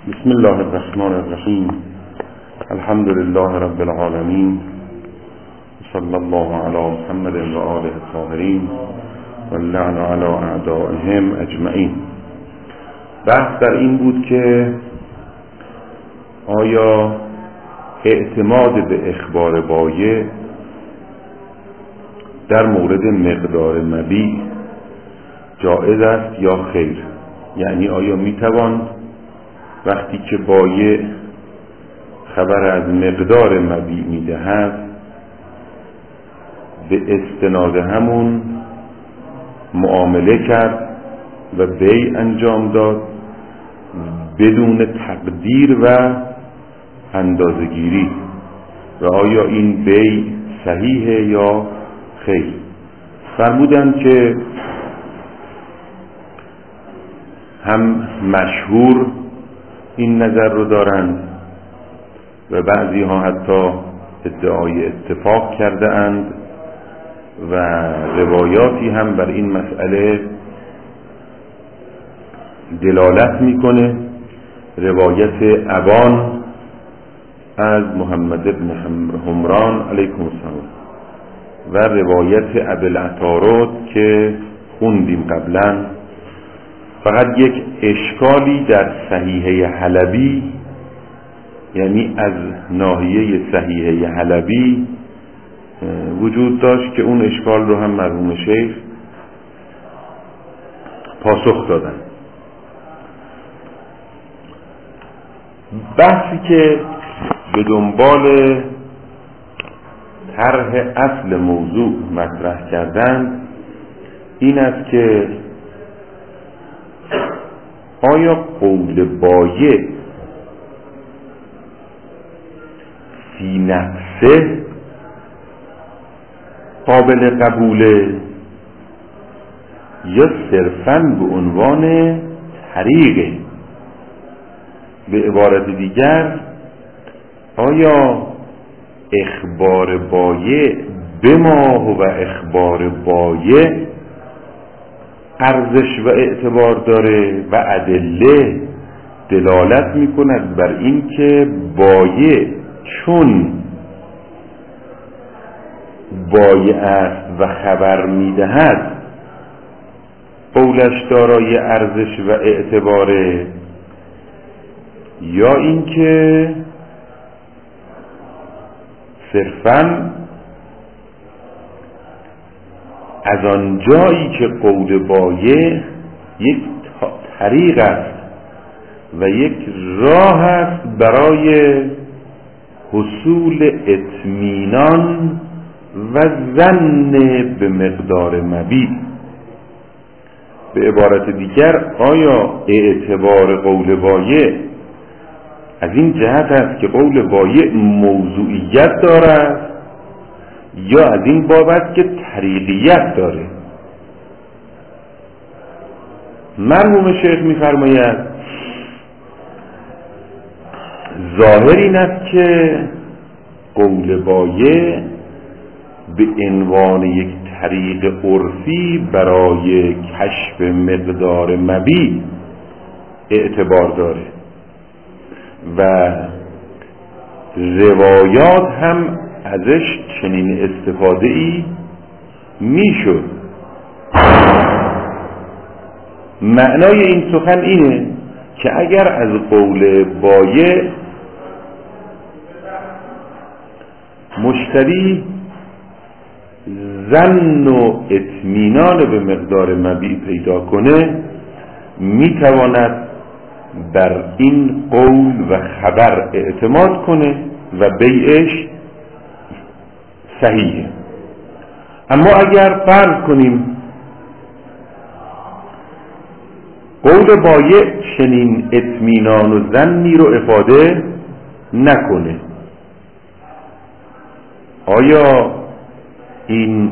بسم الله الرحمن الرحیم. الحمد لله رب العالمین، صلی الله علی محمد و آله الطاهرین و اللعن علی اعدائهم اجمعین. بحث در این بود که آیا اعتماد به اخبار بایع در مورد مقدار مبیع جائز است یا خیر؟ یعنی آیا میتوان وقتی که بایع خبر از مقدار مبیع میدهد به استناد همون معامله کرد و بیع انجام داد بدون تقدیر و اندازه‌گیری، و آیا این بیع صحیحه یا خیر؟ فرمودند که هم مشهور این نظر رو دارند و بعضی ها حتی ادعای اتفاق کرده اند و روایاتی هم بر این مسئله دلالت میکنه. روایت ابان از محمد بن حمران علیکم السلام و روایت ابوالعطارد که خوندیم قبلا. فقط یک اشکالی در صحیحه حلبی، یعنی از ناحیه صحیحه حلبی وجود داشت که اون اشکال رو هم مرحوم شیخ پاسخ دادن. بحثی که به دنبال طرح اصل موضوع مطرح کردند این است که آیا قول بایع فی نفسه قابل قبوله یا صرفاً به عنوان طریقه؟ به عبارت دیگر آیا اخبار بایع بما هو اخبار بایع ارزش و اعتبار داره و ادله دلالت میکند بر این که بایع چون بایع است و خبر میدهد قولش دارای ارزش و اعتباره، یا اینکه صرفاً از آن جایی که قول بایع یک طریق است و یک راه است برای حصول اطمینان و ظن به مقدار مبیع. به عبارت دیگر آیا اعتبار قول بایع از این جهت است که قول بایع موضوعیت دارد یا از این باب است که طریقیت داره؟ مرحوم شیخ می‌فرماید ظاهر این است که قول بایع به عنوان یک طریق عرفی برای کشف مقدار مبیع اعتبار داره و روایات هم ازش چنین استفاده ای میشد. معنای این سخن اینه که اگر از قول بایع مشتری ظن و اطمینان به مقدار مبیع پیدا کنه میتواند بر این قول و خبر اعتماد کنه و بیعش صحیحه. اما اگر فرض کنیم قول بایع چنین اطمینان و ظنی رو افاده نکنه، آیا این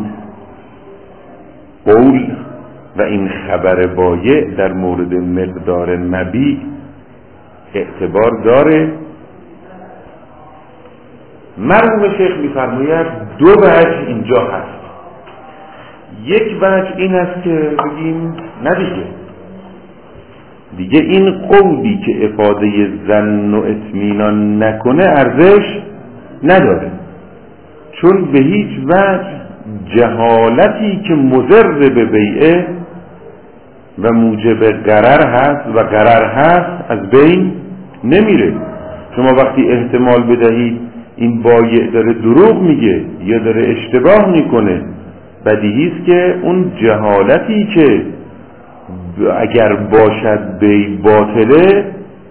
قول و این خبر بایع در مورد مقدار مبیع اعتبار داره؟ مرحوم شیخ می‌فرماید دو وجه اینجا هست. یک وجه این است که بگیم نه دیگه، دیگه این قولی که افاده ظن و اطمینان نکنه ارزش نداره، چون به هیچ وجه جهالتی که مضر به بیعه و موجب غرر هست و غرر هست از بین نمیره. شما وقتی احتمال بدهید این بایع داره دروغ میگه یا داره اشتباه میکنه، بدیهی است که اون جهالتی که اگر باشد بیع باطله،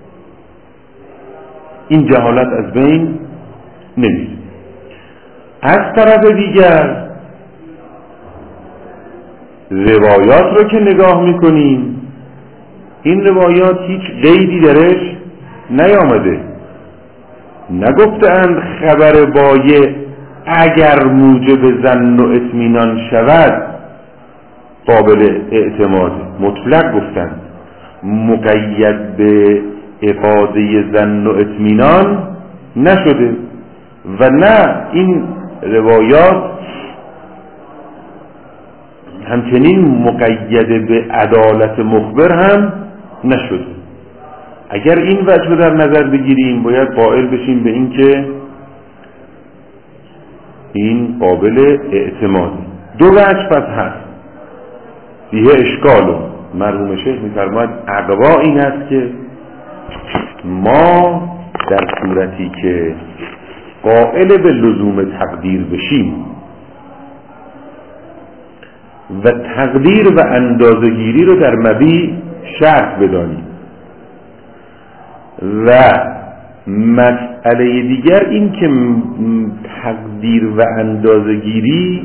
این جهالت از بین نمیره. از طرف دیگر روایات رو که نگاه میکنیم، این روایات هیچ قیدی درش نیامده. نگفتند خبر بایع اگر موجب ظن و اطمینان شود قابل اعتماد، مطلق گفتند، مقید به افاده ظن و اطمینان نشده. و نه این روایات همچنین مقید به عدالت مخبر هم نشده. اگر این وجه رو در نظر بگیریم باید قائل بشیم به این که این قابل اعتماد. دو وجه پس هست، فیه اشکال. مرحوم شیخ می‌فرماید اقوا این است که ما در صورتی که قائل به لزوم تقدیر بشیم و تقدیر و اندازه‌گیری رو در مبیع شرط بدانیم، و مسئله دیگر این که تقدیر و اندازه‌گیری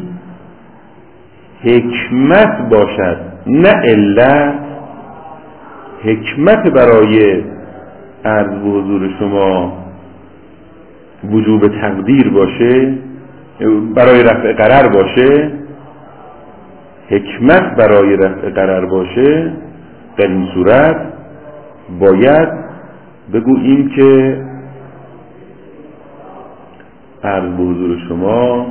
حکمت باشد نه علت، حکمت برای عرض به حضور شما وجوب تقدیر باشه، برای رفع قرار باشه، حکمت برای رفع قرار باشه، در این صورت باید بگوییم که عرض به حضور شما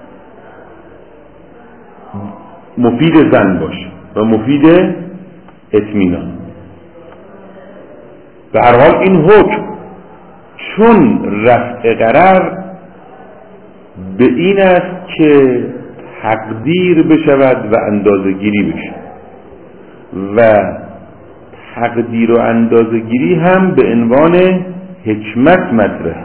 مفید ظن باشه و مفید اطمینان. به هر حال این حکم چون رفع قرار به این است که تقدیر بشود و اندازه گیری بشه، و تقدیر و اندازه گیری هم به عنوان حکمت مطرح.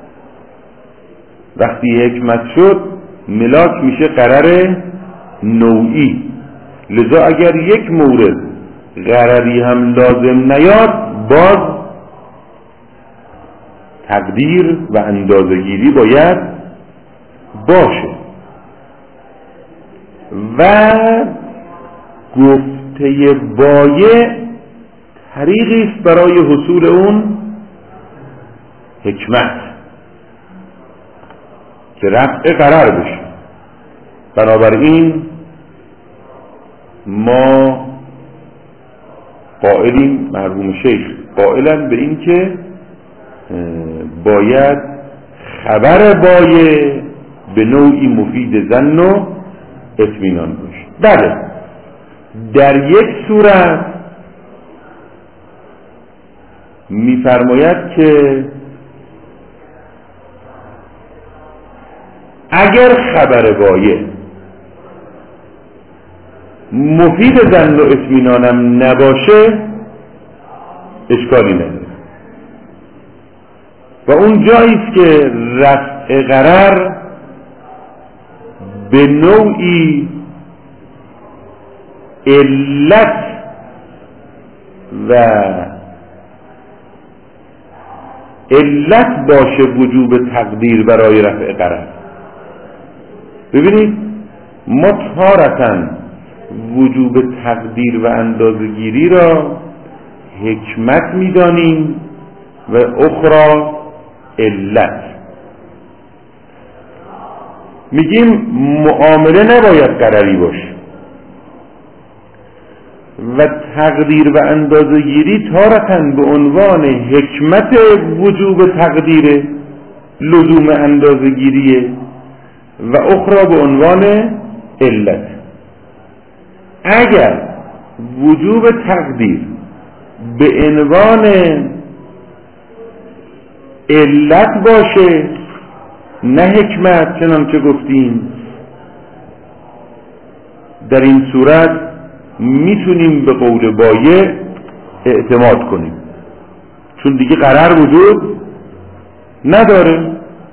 وقتی حکمت شد ملاک میشه قرار نوعی. لذا اگر یک مورد قراری هم لازم نیاد، باز تقدیر و اندازه گیری باید باشه. و گفته بایع طریقی است برای حصول اون حکمت که رفع قرار بشه. بنابراین ما قائلیم، مرحوم شیخ قائلن به این که باید خبر بایع به نوعی مفید ظن و اطمینان باشه. بله، در یک صورت می‌فرماید که اگر خبر بایع مفید ظن و اطمینانم نباشه اشکالی نداره، و اون جاییست که رفع قرار به نوعی علت و علت باشه وجوب تقدیر برای رفع قرار. ببینید ما تارتاً وجوب تقدیر و اندازه‌گیری را حکمت می‌دانیم و اخرى علت. میگیم معامله نباید قراری باشه و تقدیر و اندازه‌گیری تارتاً به عنوان حکمت وجوب تقدیر لزوم اندازه‌گیریه و اخرى به عنوان علت. اگر وجوب تقدیر به عنوان علت باشه نه حکمت، چنانچه گفتیم، در این صورت میتونیم به قول بایع اعتماد کنیم، چون دیگه قرار وجود نداره.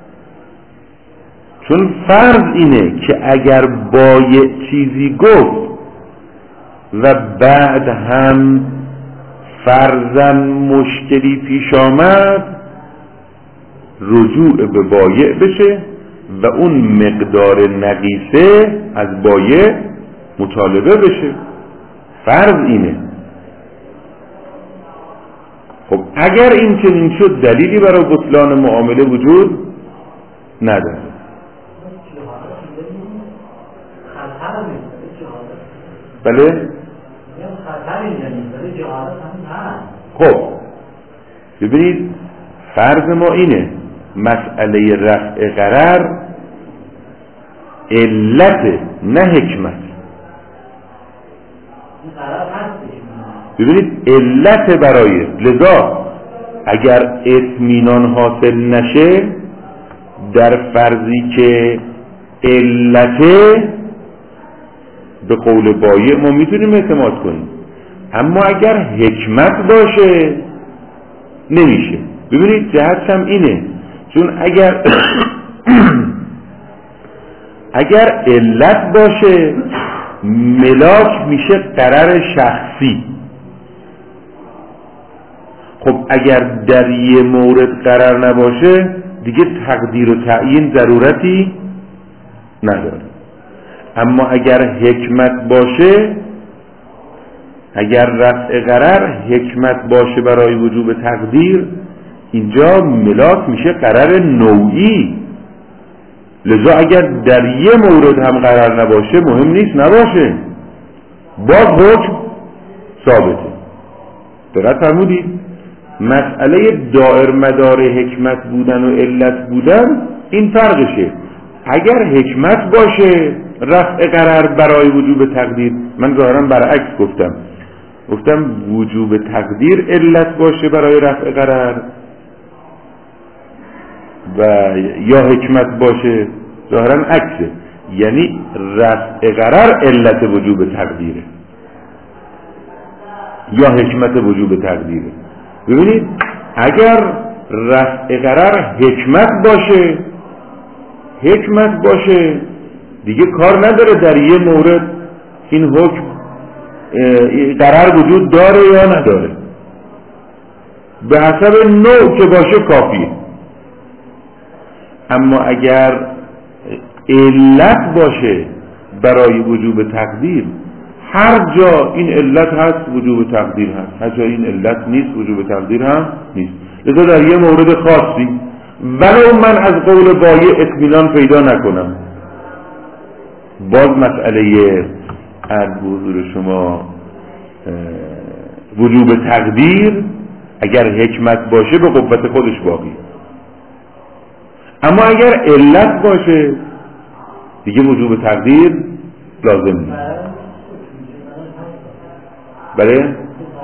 چون فرض اینه که اگر بایع چیزی گفت و بعد هم فرضاً مشکلی پیش آمد، رجوع به بایع بشه و اون مقدار نقیصه از بایع مطالبه بشه. فرض اینه. خب اگر این چنین شد دلیلی برای بطلان معامله وجود نداره. بله؟ خب ببینید فرض ما اینه مسئله رفع قرار علت نه حکمت. ببینید علت برای، لذا اگر اطمینان حاصل نشه در فرضی که علته، به قول بایع ما میتونیم اعتماد کنیم، اما اگر حکمت باشه نمیشه. ببینید جهتش هم اینه، چون اگر علت باشه ملاک میشه قرار شخصی. خب اگر در یه مورد قرار نباشه دیگه تقدیر و تعیین ضرورتی نداره. اما اگر حکمت باشه، اگر رفع قرار حکمت باشه برای وجوب تقدیر، اینجا ملاک میشه قرار نوعی. لذا اگر در یه مورد هم قرار نباشه مهم نیست نباشه، باز حکم ثابته. دقت فرمودید؟ مسئله دائر مدار حکمت بودن و علت بودن این فرقشه. اگر حکمت باشه رفع قرار برای وجوب تقدیر، من ظاهرا برعکس گفتم وجوب تقدیر علت باشه برای رفع قرار و یا حکمت باشه، ظاهرا عکسه، یعنی رفع قرار علت وجوب تقدیره یا حکمت وجوب تقدیره. ببینید اگر رفع قرار حکمت باشه دیگه کار نداره در یه مورد این حکم قرار وجود داره یا نداره، به حسب نوع که باشه کافیه. اما اگر علت باشه برای وجوب تقدیر، هر جا این علت هست وجوب تقدیر هست، هر جا این علت نیست وجوب تقدیر هم نیست. لذا در یه مورد خاصی ولو من از قول بایع اطمینان پیدا نکنم، باز مسئله از حضور شما وجوب تقدیر اگر حکمت باشه به قوت خودش باقی، اما اگر علت باشه دیگه وجوب تقدیر لازم نیست. بله؟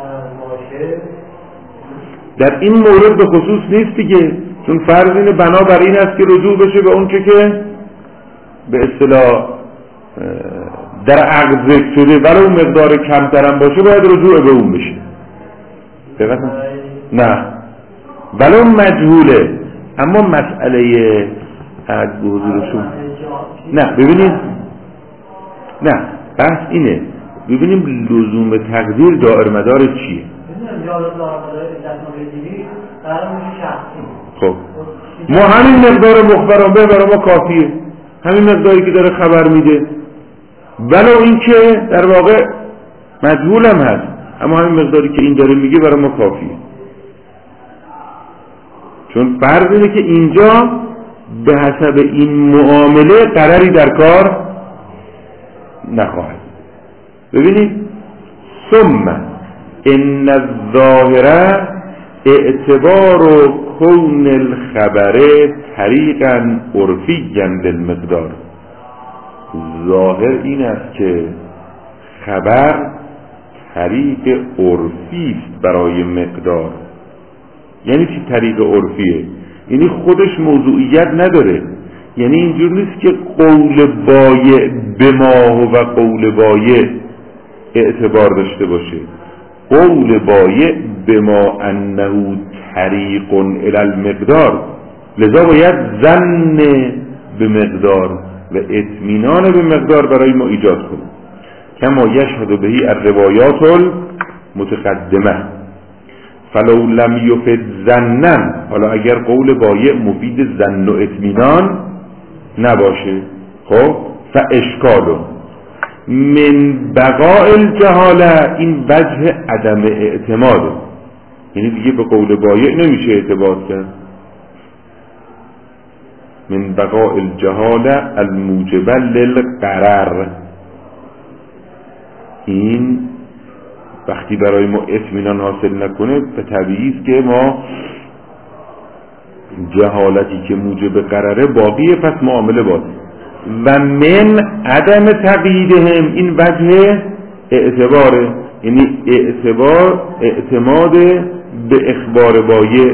در این مورد به خصوص نیست دیگه، چون فرض اینه بنابر این است که رجوع بشه به اون که به اصطلاح در عقد ذکر شده، ولو مقدار کمترم باشه باید رجوع به اون بشه. نه ولو مجهوله، اما مسئله عقد به حضورشون نه. ببینید نه بحث اینه، ببینیم لزوم تقدیر دائر مدار چیه. خب ما همین مقدار مخبرانه برای ما کافیه، همین مقداری که داره خبر میده، ولو این که در واقع مجهول هم هست، اما همین مقداری که این داره میگه برای ما کافیه. چون فرض اینه که اینجا به حسب این معامله قراری در کار نخواهد. ببینید ثم ان الظاهره اعتبار کون الخبر طریقا عرفیا بالمقدار. ظاهر این است که خبر طریق عرفی است برای مقدار. یعنی چی طریق عرفیه؟ یعنی خودش موضوعیت نداره. یعنی اینجور نیست که قول بایع به ما و قول بایع اعتبار داشته باشه. قول بایع به ما انه طریق الی المقدار، لذا باید ظن به مقدار و اطمینان به مقدار برای ما ایجاد کنیم. کما یشهد بهی الروایات المتقدمه فلو لم یفد ظنا. حالا اگر قول بایع مفید ظن و اطمینان نباشه، خب فاشکال من بقاء الجهاله، این وجه عدم اعتماده. یعنی دیگه به قول بایع نمیشه اعتبار کرد. من بقاء الجهاله الموجبه للغرر، این وقتی برای ما اطمینان حاصل نکنه به طبیعی است که ما جهالتی که موجب غرره باقیه، پس معامله باطل. و من عدم تقییدهم، این وجه اعتباره، یعنی اعتماد به اخبار بایع.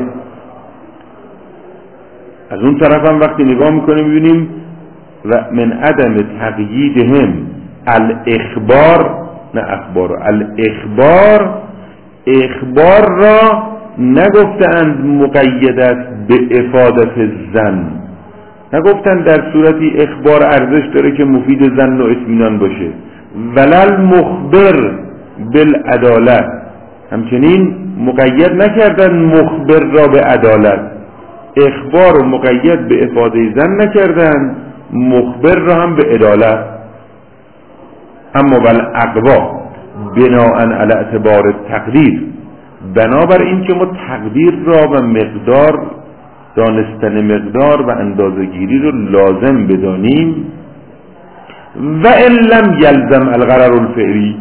از اون طرف هم وقتی نگاه میکنیم میبینیم و من عدم تقییدهم الاخبار، نه اخبار، الاخبار، اخبار را نگفتند مقید است به افادت الظن، نگفتند در صورتی اخبار ارزش داره که مفید ظن و اطمینان باشه. ولل مخبر بالعدالت، همچنین مقید نکردن مخبر را به عدالت. اخبار رو مقید به افاده ظن نکردن، مخبر را هم به عدالت. اما والاقوا بناء علی اعتبار التقدیر، بنابر این که ما تقدیر را و مقدار، دانستن مقدار و اندازه‌گیری رو لازم بدانیم. و ان لم یلزم الغرر الفعلی،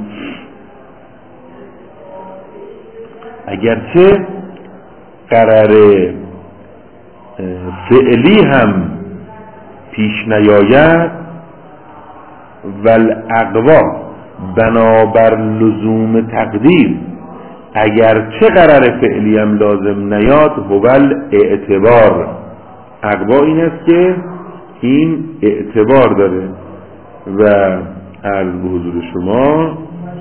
اگرچه قرار فعلی هم پیش نیاید، والاقوا بنابر لزوم تقدیر، اگر چه قرار فعلی هم لازم نیاد، هوال اعتبار، اقوا این است که این اعتبار داره. و عرض به حضور شما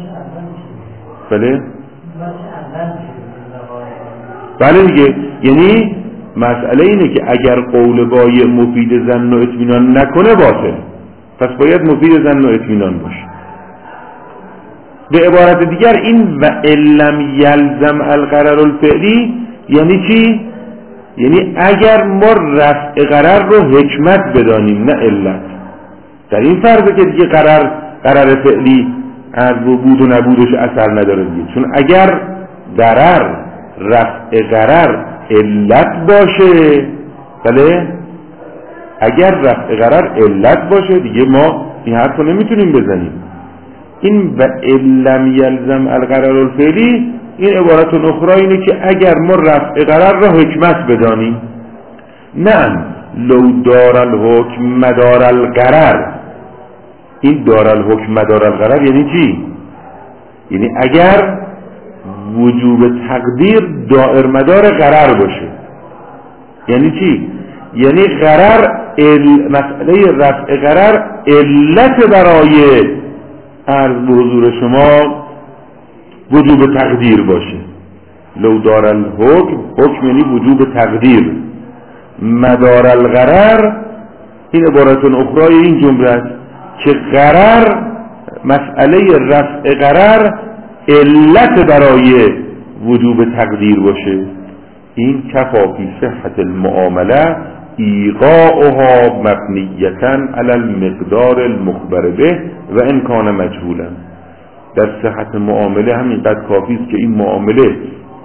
بله دیگه، یعنی مسئله اینه که اگر قول بایع مفید ظن و اطمینان نکنه باطل، پس باید مفید ظن و اطمینان باشه. به عبارت دیگر این و لم یلزم الغرر الفعلی یعنی چی؟ یعنی اگر ما رفع غرر رو حکمت بدانیم نه علت، در این فرضه که دیگه قرار فعلی از بود و نبودش اثر نداره دیگه. چون اگر ضرر رفع غرر علت باشه، بله، اگر رفع غرر علت باشه دیگه ما این حرف رو نمیتونیم بزنیم. این و لم یلزم الغرر الفعلی، این عبارت اخرى اینه که اگر ما رفع غرر را حکمت بدانیم. نه لو دار الحکم مدار الغرر، این دار الحکم مدار الغرر یعنی چی؟ یعنی اگر وجوب تقدیر دائر مدار غرر باشه. یعنی چی؟ یعنی غرر مسئله رفع غرر علت برای عرض به حضور شما وجوب تقدیر باشه. لو دار الحکم، حکم یعنی وجوب تقدیر، مدار الغرر این عبارت اخرى این جمله است که غرر، مسئله رفع غرر علت برای وجوب تقدیر باشه. این کفا فی صحت المعامله ایقاؤها مبنیتا علی المقدار المخبر به و ان کان مجهولا. در صحت معامله همینقدر کافی است که این معامله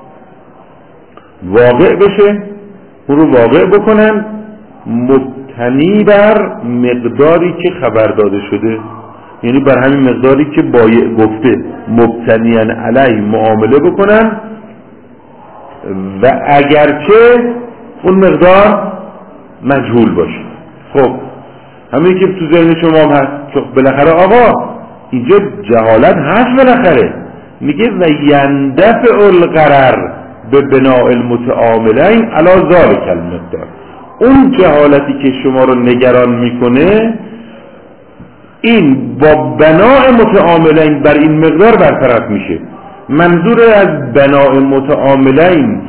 واقع بشه، اون رو واقع بکنن مبتنی بر مقداری که خبر داده شده، یعنی بر همین مقداری که بایع گفته مبتنیان علیه معامله بکنن و اگرچه اون مقدار مجهول باشه. خب همین که تو ذهن شما هم هست، چون بالاخره آقا اینجا جهالت هست بالاخره، میگه و یندفع الغرر به بناء المتعاملین علی ذلک المقدار. اون جهالتی که شما رو نگران میکنه این با بناء متعاملین بر این مقدار برطرف میشه. منظور از بناء متعاملین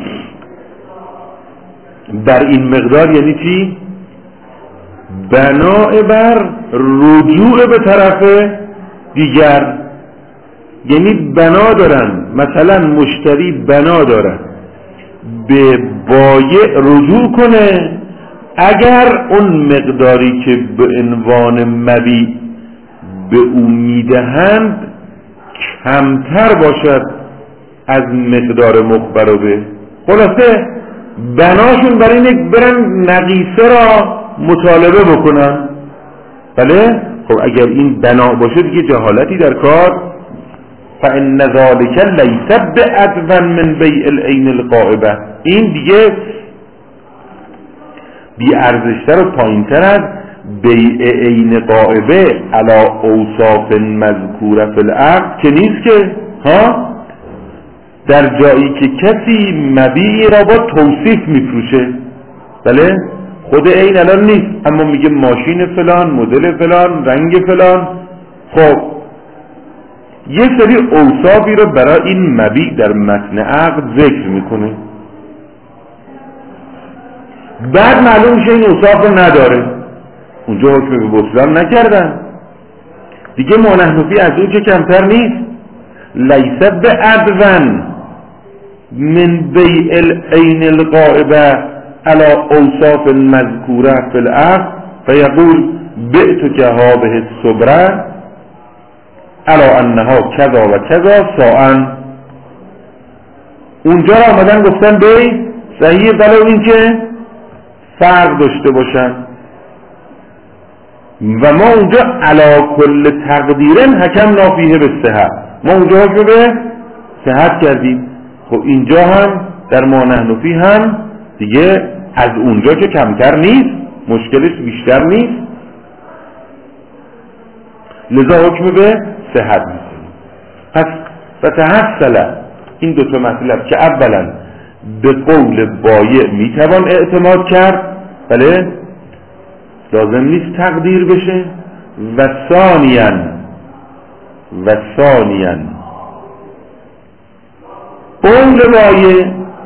بر این مقدار یعنی چی؟ بناء بر رجوع به طرف دیگر، یعنی بنا دارن، مثلا مشتری بنا دارن به بایع رجوع کنه اگر اون مقداری که به عنوان مبیع به او میدهند کمتر باشد از مقدار مخبر به. خلاصه بناشون برای اینه برن نقیصه را مطالبه بکنن. بله خب اگر این بنا باشه دیگه جهالتی در کار. فإن ذلك ليس بأدون من بیع العین الغائبه، این دیگه بی ارزشتر و پایینتر از بیع عین غائبه علی اوصاف مذکوره فی العقد که نیست که ها، در جایی که کسی مبیعی را با توصیف میفروشه. بله خود عین الان نیست اما میگه ماشین فلان، مدل فلان، رنگ فلان. خب یه سری اوصافی رو برای این مبیع در متن عقد ذکر میکنه، بعد معلوم میشه این اوصاف رو نداره، اونجا حکم به بطلان نکردن دیگه. مانحنفی از اون که کمتر نیست. لیس بأدون من بیع العین الغائبه علی اوصاف مذکوره فی العقد فیقول بعتک هذه الصبره علی انها کذا و کذا ساعا. اونجا را آمدن گفتن بی صحیح، بله این که فرق داشته باشن و ما اونجا علی کل تقدیرن حکم نافیه به صحت، ما اونجا حکم به صحت کردیم. خب اینجا هم در مانحنفی هم دیگه از اونجا که کمتر نیست مشکلش بیشتر نیست، لذا حکم به صحت میکنیم. پس فتحصل این دوتا مطلب که اولا به قول بایع میتوان اعتماد کرد، بله لازم نیست تقدیر بشه، و ثانیاً قول بایع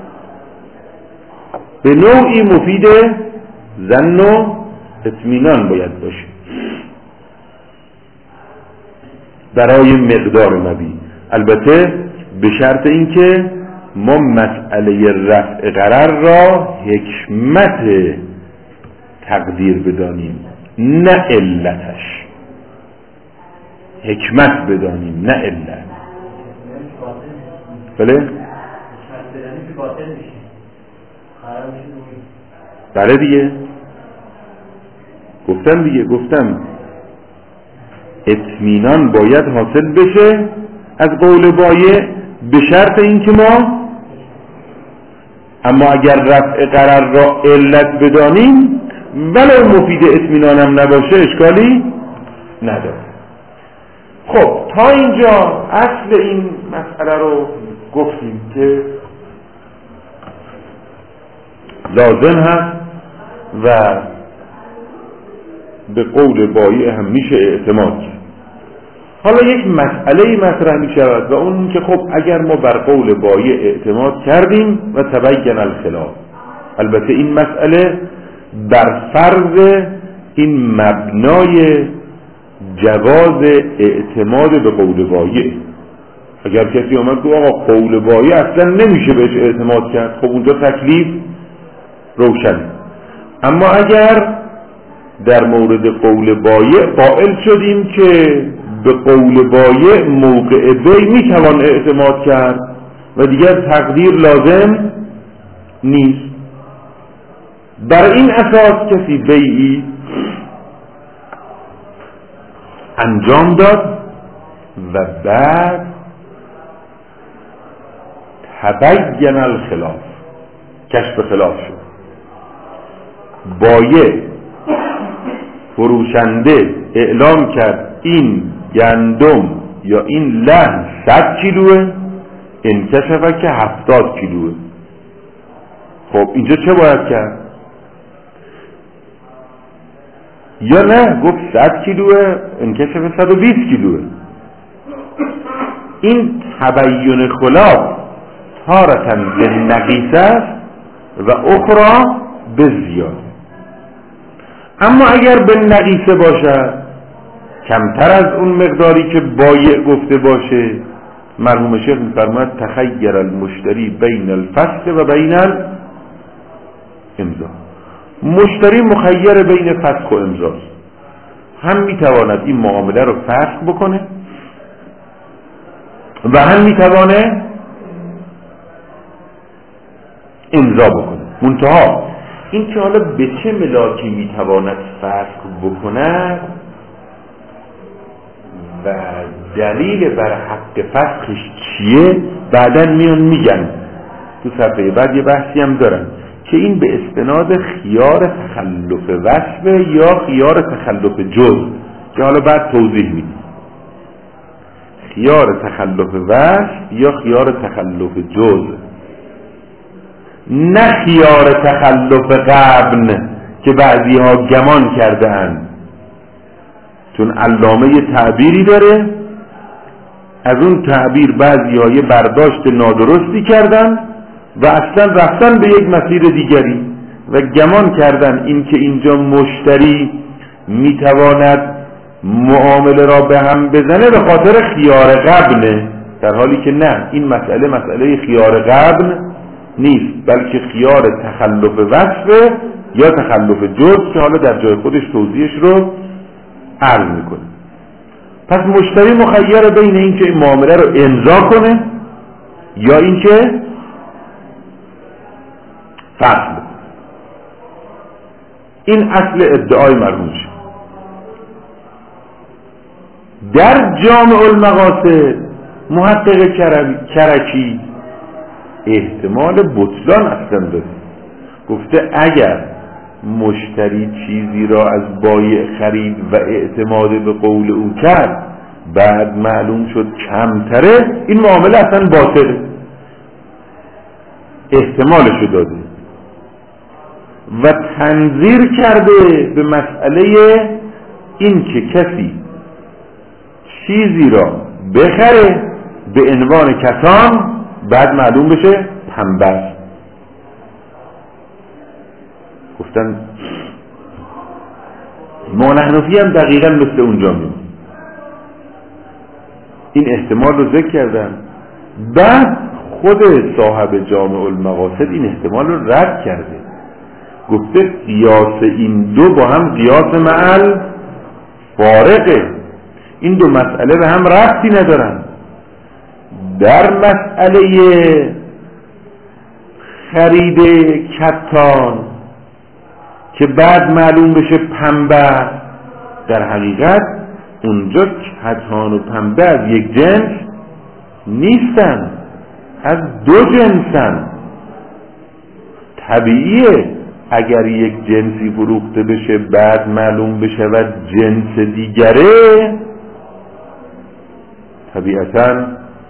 به نوعی مفید ظن و اطمینان باید باشه برای مقدار مبیع، البته به شرط اینکه ما مسئله رفع قرار را حکمت تقدیر بدانیم نه علتش، حکمت بدانیم نه علت. بله؟ بله دیگه گفتم اطمینان باید حاصل بشه از قول بایع به شرط اینکه ما، اما اگر رفع قرار را علت بدانیم ولو مفید اطمینان هم نباشه اشکالی نداره. خب تا اینجا اصل این مسئله رو گفتیم که لازم هست و به قول بایع هم میشه اعتماد کرد. حالا یک مسئله مطرح می شود و اون که خب اگر ما بر قول بایع اعتماد کردیم و تبین الخلاف، البته این مسئله بر فرض این مبنای جواز اعتماد به قول بایع. اگر کسی آمد که آقا قول بایع اصلا نمیشه بهش اعتماد کرد، خب اونجا تکلیف روشن. اما اگر در مورد قول بایع قائل شدیم که به قول بایع موقع بی میتوان اعتماد کرد و دیگر تقدیر لازم نیست، بر این اساس کسی بیعی انجام داد و بعد تبین الخلاف، کشف خلاف شد. بایع فروشنده اعلام کرد این گندم یا این لحن 100 کیلوه، انکشفه که 70 کیلوه. خب اینجا چه باید کرد؟ یا نه گفت 100 کیلوه، انکشفه 120 کیلوه. این تبیین خلاف تارتاً به نقیص است و اخرى به زیاد. اما اگر به نقیصه باشد، کمتر از اون مقداری که بایع گفته باشه، مرحوم شیخ می‌فرماید تخیر المشتری بین الفسخ و بین الامضا. مشتری مخیر بین فسخ و امضاست. هم میتواند این معامله رو فسخ بکنه و هم میتوانه امضا بکنه. منتها این که حالا به چه ملاکی میتواند فسخ بکنه و دلیل بر حق فسخش چیه بعداً میان میگن تو صفحه بعد. یه بحثی هم دارن که این به استناد خیار تخلف وصف یا خیار تخلف جز، که حالا بعد توضیح میدیم. خیار تخلف وصف یا خیار تخلف جز، نه خیار تخلف غبن که بعضی ها گمان کرده اند. چون علامه تعبیری داره، از اون تعبیر بعضی ها یه برداشت نادرستی کردن و اصلا رفتن به یک مسیر دیگری و گمان کردن این که اینجا مشتری میتواند معامله را به هم بزنه به خاطر خیار غبنه، در حالی که نه، این مسئله خیار غبن نیست، بلکه خیار تخلف وصف یا تخلف جز که حالا در جای خودش توضیحش رو عرض میکنه. پس مشتری مخیر بین این که این معامله رو امضا کنه یا این که فصل. این اصل ادعای مرحوم شد. در جامع المقاصد محقق کرکی احتمال بطلان اصلا داره. گفته اگر مشتری چیزی را از بایع خرید و اعتماد به قول او کرد، بعد معلوم شد کمتره، این معامله اصلا باطله. احتمالشو داده و تنظیر کرده به مسئله این که کسی چیزی را بخره به عنوان کتان، بعد معلوم بشه پنبه است. گفتن ما نحنفی هم دقیقا مثل اونجا میمون. این احتمال رو ذکر کردن. بعد خود صاحب جامع المقاصد این احتمال رو رد کرده، گفته قیاس این دو با هم قیاس معل فارقه، این دو مسئله به هم ربطی ندارن. در مسئله خرید کتان که بعد معلوم بشه پنبه، در حقیقت اونجا کتان و پنبه از یک جنس نیستن، از دو جنسن. طبیعیه اگر یک جنسی فروخته بشه بعد معلوم بشه و جنس دیگره، طبیعتاً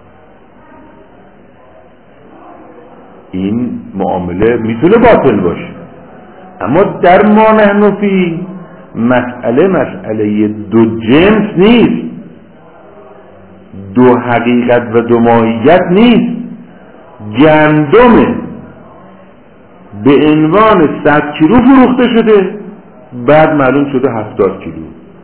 این معامله میتونه باطل باشه. اما در ما نحنفی مسئله دو جنس نیست، دو حقیقت و دو ماهیت نیست. گندم به عنوان 100 کیلو فروخته شده، بعد معلوم شده 70 کیلو.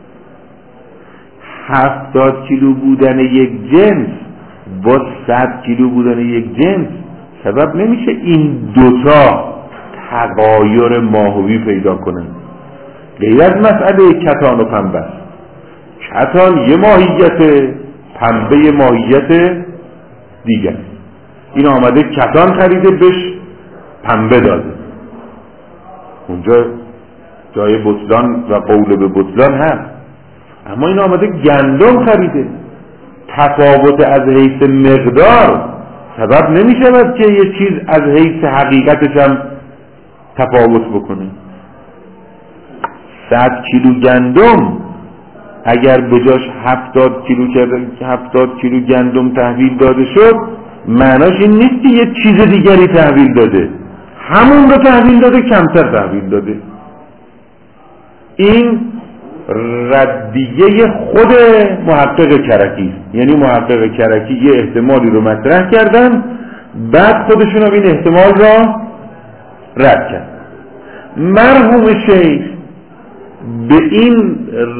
70 کیلو بودن یک جنس با 100 کیلو بودن یک جنس سبب نمیشه این دوتا تغایر ماهوی پیدا کنن. غیر از مسئله کتان و پنبه، کتان یه ماهیت، پنبه یه ماهیت دیگر. این آمده کتان خریده بهش پنبه داده، اونجا جای بطلان و قول به بطلان هست. اما این آمده گندم خریده، تفاوت از حیث مقدار سبب نمی شود که یه چیز از حیث حقیقتش هم تفاوت بکنه. 100 کیلو گندم اگر به جاش 70 کیلو گندم تحویل داده شد، معناش این نیست که یه چیز دیگری تحویل داده، همون رو تحویل داده، کمتر تحویل داده. این ردیه خود محقق کرکی است. یعنی محقق کرکی یه احتمالی رو مطرح کردن، بعد خودشون هم این احتمال را رد کرد. مرحوم شیخ به این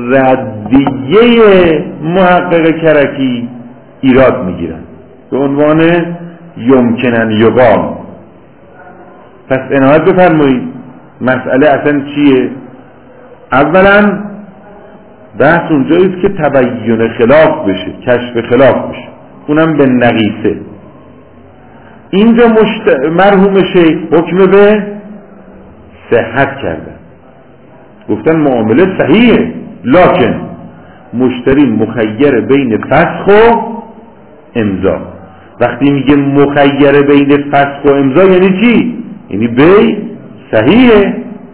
ردیه محقق کرکی ایراد میگیرن به عنوان یمکنن یقال. پس عنایت بفرمایید مسئله اصلا چیه؟ اولا بحث اونجاییست که تبیین خلاف بشه، کشف خلاف بشه، اونم به نقیصه. اینجا مرحوم شیخ حکم به صحت کردن، گفتن معامله صحیحه، لکن مشتری مخیر بین فسخ و امضا. وقتی میگه مخیر بین فسخ و امضا یعنی چی؟ یعنی بی صحیحه.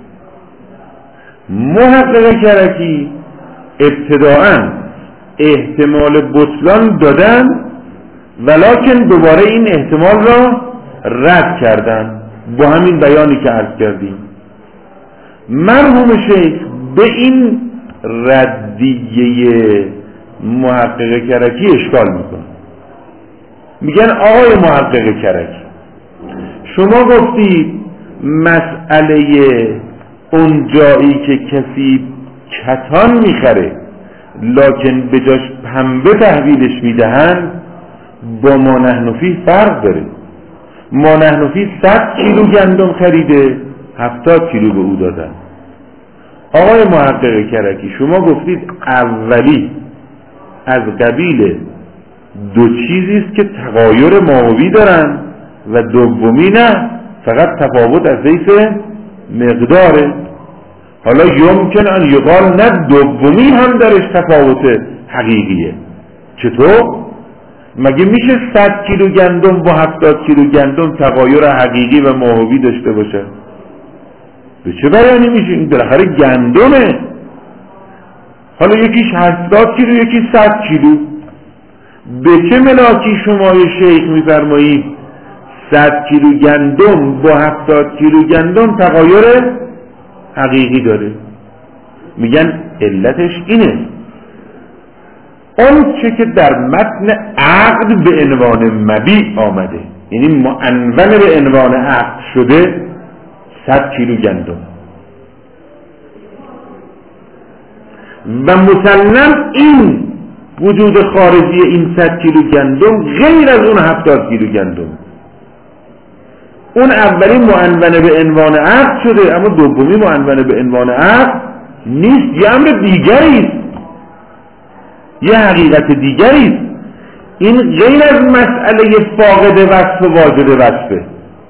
محقق کرکی ابتداءً احتمال بطلان دادن، ولکن دوباره این احتمال را رد کردن با همین بیانی که عرض کردیم. مرحوم شیخ به این ردیه محقق کرکی اشکال میکنه. میگن آقای محقق کرکی، شما گفتید مسئله اون جایی که کسی کتان میخره لکن به جاش پنبه تحویلش میدهن با ما نحن فیه فرق داره. ما نحن فیه 100 کیلو گندم خریده، 70 کیلو به او دادن. آقای محقق کرکی شما گفتید اولی از قبیل دو چیزیست که تغایر ماهوی دارن و دومی نه، فقط تفاوت از حیث مقداره. حالا یمکن ان یقال نه دومی هم درش تفاوت حقیقیه. چطور؟ مگه میشه 100 کیلو گندم با 70 کیلو گندم تغایر حقیقی و ماهوی داشته باشه؟ به چه بیانی میشه؟ این بالاخره گندمه. حالا یکیش 80 کیلو یکی 100 کیلو. به چه ملاکی شما شیخ میفرمایید 100 کیلو گندم با 70 کیلو گندم تغایر حقیقی داره؟ میگن علتش اینه، اون چه که در متن عقد به عنوان مبیع آمده، یعنی معنون به عنوان عقد شده 100 کیلو گندم و مسلم این وجود خارجی این 100 کیلو گندم غیر از اون 70 کیلو گندم. اون اولی معنون به عنوان عقد شده، اما دومی معنون به عنوان عقد نیست، یه امر دیگری است، یه حقیقت دیگری است. این غیر از مسئله فاقد وصف و واجد وصفه.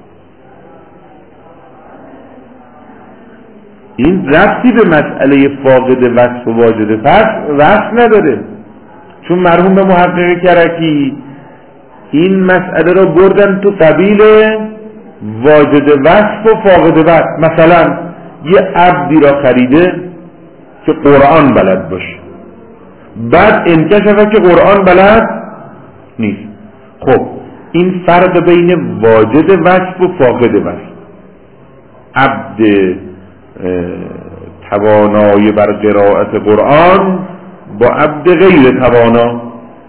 این ربطی به مسئله فاقد وصف و واجد وصف نداره، چون مرحوم به محقق کرکی این مسئله را بردن تو قبیل واجد وصف و فاقد وصف. مثلا یه عبدی را خریده که قرآن بلد باشه، بعد انکشفه که قرآن بلد نیست. خب این فرق بین واجد وصف و فاقد وصف. عبد توانای بر قرائت قرآن با عبد غیر توانا،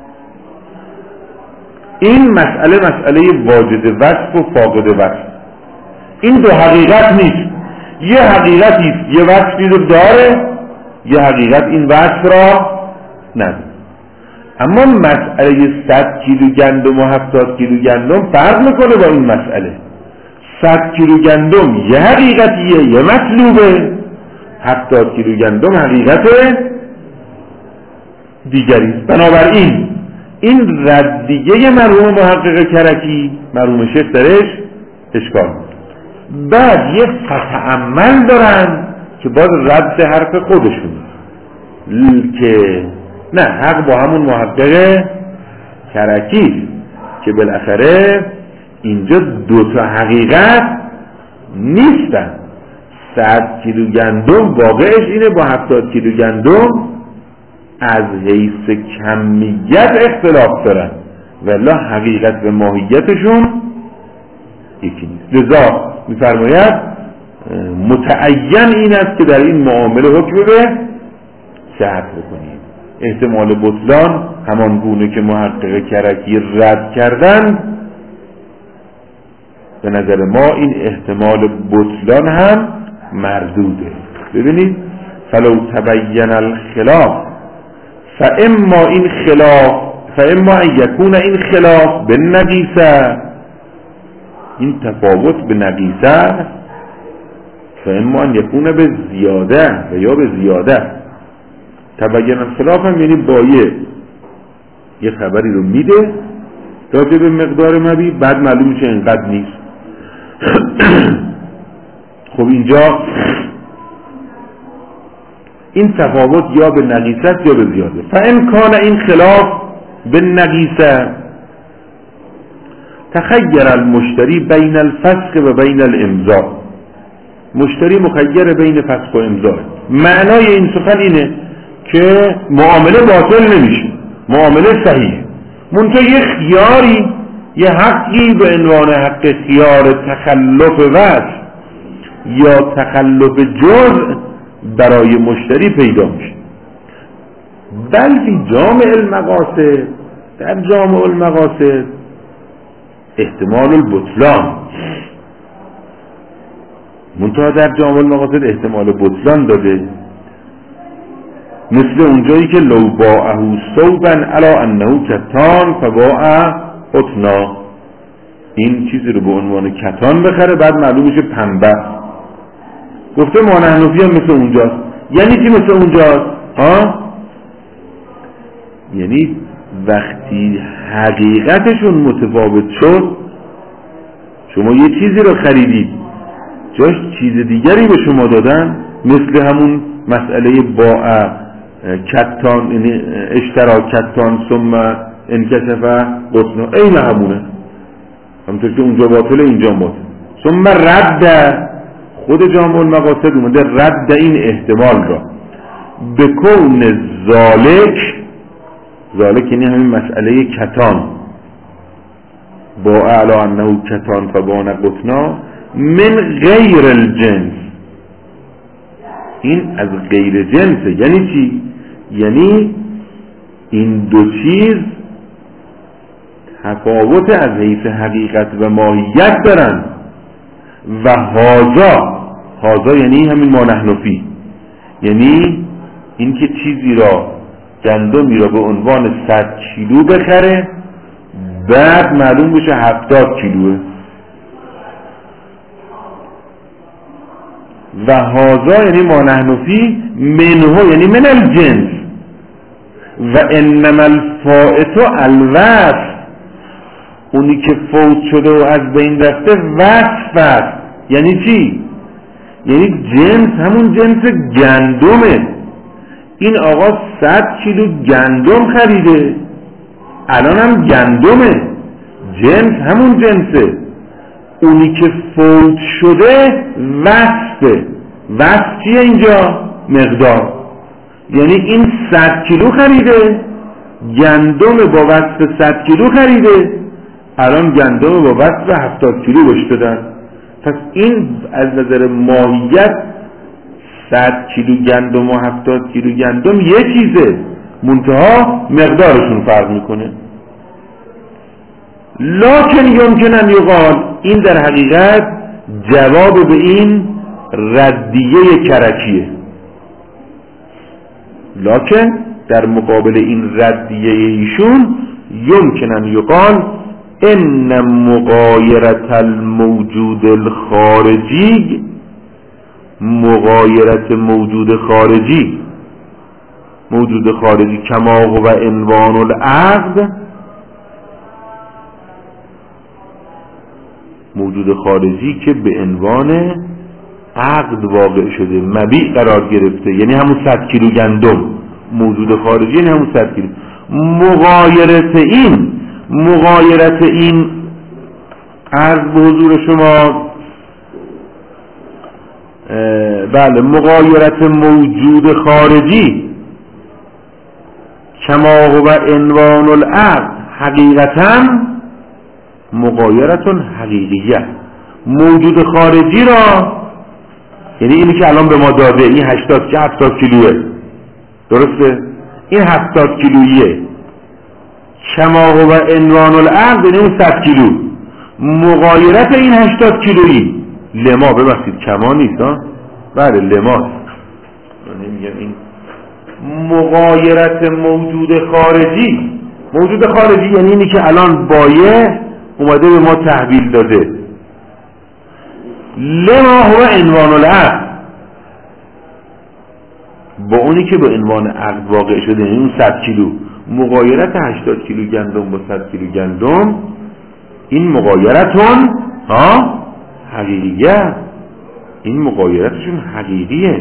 این مسئله واجد وصف و فاقد وصف. این دو حقیقت نیست، یه حقیقتی است، یه وصفی رو داره، یه حقیقت این وصف را نداره. اما مسئله 100 کیلو گندم و 70 کیلو گندم فرق میکنه با این مسئله. 100 کیلو گندم یه حقیقتیه، یه مطلوبه، 70 کیلو گندم حقیقت دیگری است. بنابراین این ردیه مرحوم محقق کرکی مرحوم شیخ درش اشکال بود. بعد یه فتعمل دارن که باز رد حرف خودشون که نه، حق با همون محقق کرکی که بالاخره اینجا دوتا حقیقت نیستن. 100 کیلو گندم واقعش اینه با 70 کیلو گندم از حیث کمیت اختلاف دارن ولی حقیقت و ماهیتشون یکی نیست. لذا میفرماید متعین این است که در این معامله حکم به صحت بکنید. احتمال بطلان همان گونه که محقق کرکی رد کردن، به نظر ما این احتمال بطلان هم مردوده. ببینید فلو تبین الخلاف فاما این خلاف فاما ان یکون این خلاف به نقیصه، این تفاوت به نقیصه، فاما ان یکون به زیاده و یا به زیاده. تبین الخلاف هم یعنی بایه یه خبری رو میده راجع به مقدار مبیع، بعد معلوم میشه اینقدر نیست. خب اینجا این تفاوت یا به نقیصت یا به زیاده. فان کان این خلاف به نقیصه تخیر المشتری بین الفسخ و بین الامضاء، مشتری مخیر بین فسخ و امضاء. معنای این سخن اینه که معامله باطل نمیشه، معامله صحیحه، منتها یه خیاری، یه حقی به عنوان حق خیار تخلف وجه یا تخلف جزء برای مشتری پیدا میشه. بل فی جامع المقاصد، در جامع المقاصد احتمال البطلان، منتها در جامع المقاصد احتمال بطلان داده، مثل اونجایی که لو باعه ثوبا علی انه کتان فباع قطنا، این چیزی رو به عنوان کتان بخره بعد معلوم میشه پنبه. گفته ما نحنفی هم مثل اونجاست. یعنی چی مثل اونجاست؟ یعنی وقتی حقیقتشون متفاوت شد، شما یه چیزی رو خریدید جاش چیز دیگری به شما دادن، مثل همون مسئله باع کتان، یعنی اشترا کتان ثم انکشف قطنا، این همونه، همونطور که اونجا باطله اینجا باطل. ثم رد، خود جامع المقاصد اومده رد این احتمال را به کون ذالک یعنی همین مسئله کتان، با اعلی انه کتان فبان قطنا من غیر الجنس، این از غیر جنسه. یعنی چی؟ یعنی این دو چیز تفاوت از حیث حقیقت و ماهیت دارن و هازا یعنی همین ما نحنفی، یعنی این که چیزی را، گندمی را به عنوان 100 کیلو بخره بعد معلوم بشه 70 کیلوه، و هازا یعنی ما نحنفی منه یعنی من الجنس و انما الفائت الوصف، اونی که فوت شده و از بین رفته وصف است. یعنی چی؟ یعنی جنس همون جنس گندمه، این آقا 100 کیلو گندم خریده، الان هم گندمه، جنس همون جنسه، اونی که فوت شده وصفه. وصف چیه اینجا؟ مقدار. یعنی این 100 کیلو خریده، گندم با وصف 100 کیلو خریده، الان گندم با وصف 70 کیلو بهش دادن. پس این از نظر ماهیت 100 کیلو گندم و 70 کیلو گندم یه چیزه، منتها مقدارشون فرق میکنه. لکن یمکن ان یقال، این در حقیقت جواب به این ردیه کرکیه. لکن در مقابل این ردیه ایشون یمکن ان یقال ان مغایرت الموجود الخارجی، مغایرت موجود خارجی، موجود خارجی کما هو عنوان العقد، موجود خارجی که به عنوان عقد واقع شده، مبیع قرار گرفته، یعنی همون 100 کیلو گندم، موجود خارجی یعنی همون 100 کیلو. مغایرت این عرض به حضور شما، بله، مغایرت موجود خارجی کما هو عنوان العقد حقیقتا مغایرتون حقیقیه. موجود خارجی را، یعنی اینی که الان به ما داده، این 70 کیلوه، درسته؟ این 70 کیلویه. کما هو عنوان العقد یعنی اون 100 کیلو، مغایرت این 80 کیلویی لما، ببخشید کما نیست ها، بله لما، نمیگم این مغایرت موجود خارجی. موجود خارجی یعنی اینی که الان بایع اومده به ما تحویل داده، لما هو عنوان العقد، با اونی که به عنوان عقد واقع شده، یعنی اون 100 کیلو، مغایرت 80 کیلو گندم با 100 کیلو گندم، این مغایرتون حقیقیه، این مغایرتشون حقیقیه.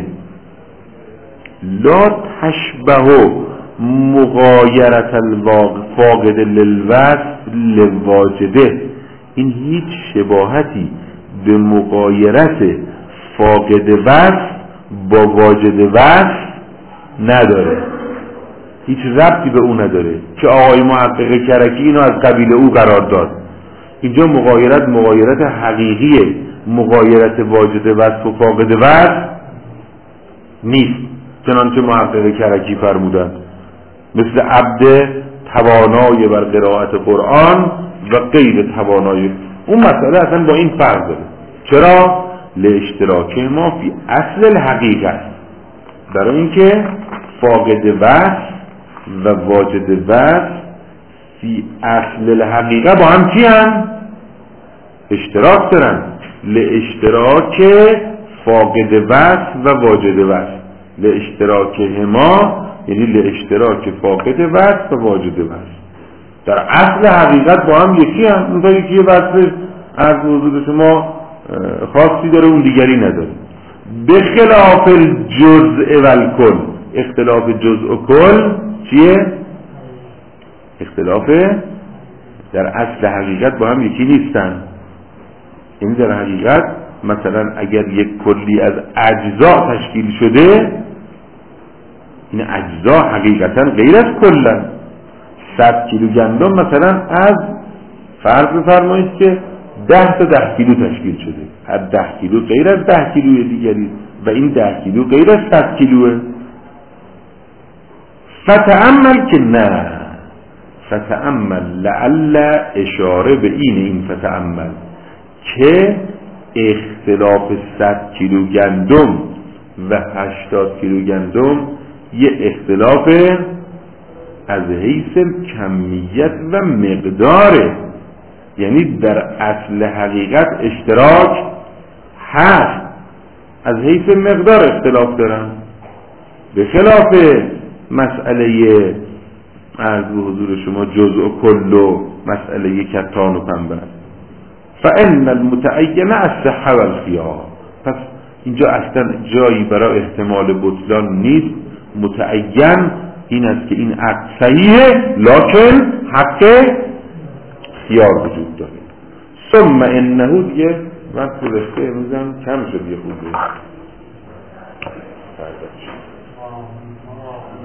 لا تشبه مغایرت الفاقد للوصف لواجده، این هیچ شباهتی به مغایرت فاقد وصف با واجد وصف نداره، هیچ ربطی به اون نداره که آقای محقق کرکی اینو از قبیل او قرار داد. اینجا مغایرت حقیقیه، مغایرت واجد وصف و فاقد وصف نیست، چنانچه محقق کرکی فرمودند، مثل عبد توانای بر قرائت قرآن و غیر توانای. اون مسئله اصلا با این فرق داره. چرا؟ لاشتراک ما فی اصل الحقیقت، برای اینکه فاقد وصف و واجد وصف فی اصل الحقیقت با هم چی هم؟ اشتراک دارن. لاشتراک فاقد وصف و واجد وصف، لاشتراک هما یعنی لاشتراک فاقد وصف و واجد وصف در اصل حقیقت با هم یکی هم. اون تا یکی وصف از وجود شما خاصی داره اون دیگری نداره. بخلاف الجزء و الکل، اختلاف جزء و کل چیه؟ اختلاف در اصل حقیقت با هم یکی نیستن. این در حقیقت مثلا اگر یک کلی از اجزا تشکیل شده، این اجزا حقیقتا غیر از کلن. 100 کیلو گندم مثلا از فرض بفرمایید که 10 تا 10 کیلو تشکیل شده، هر 10 کیلو غیر از 10 کیلوی دیگری و این 10 کیلو غیر از 100 کیلوه. فتأمل که نه، فتأمل لعل اشاره به این فتأمل که اختلاف 100 کیلو گندم و 80 کیلو گندم یه اختلاف از حیث کمیت و مقداره، یعنی در اصل حقیقت اشتراک هست، از حیث مقدار اختلاف دارن. به خلاف مسئله از حضور شما جزء و کل و مسئله کتان و پنبه. فإن المتعین الصحة والخیار، پس اینجا اصلا جایی برای احتمال بطلان نیست. متعین این است که این عقد صحیحه لکن حق خیار وجود داره. ثم انه دیگه وقت رسته امروزم کم شد یه خوبه